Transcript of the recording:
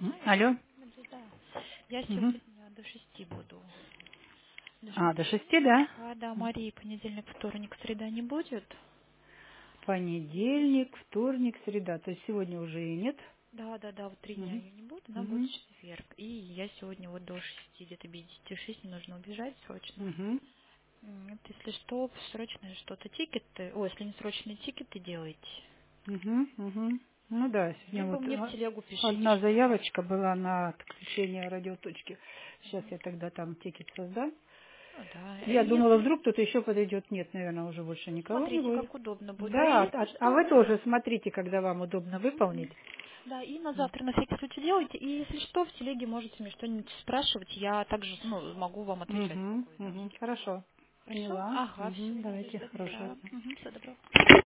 Алло. Да. Я Мгм. сегодня до 6 буду. До 6, да? Да, Марии понедельник, вторник, среда не будет. Понедельник, вторник, среда. То есть сегодня уже и нет. Да, вот 3 дня Мгм. ее не будет, она будет Мгм. в четверг. И я сегодня вот до 6, где-то без 10:06, мне нужно убежать срочно. Мгм. Вот, если что, срочное что-то, тикеты, если не срочные тикеты делаете, Мгм. Мгм. Ну да, сегодня либо вот мне в телегу пишите, одна что там. заявочка была на отключение радиоточки. Сейчас я тогда там тикет создам. Ну да, Я думала, если, вдруг кто-то еще подойдет. Нет, наверное, уже больше никого не смотрите, будет. как удобно будет. Да, и Да, если а вы что, тоже смотрите, когда вам удобно выполнить. да, и на завтра на всякий случай делайте. И если что, в телеге можете мне что-нибудь спрашивать. Я также могу вам отвечать Угу, спокойно. угу, хорошо. Хорошо? Поняла. Ага, все. Угу, давайте, До хорошего добра. дня. Угу, всего доброго.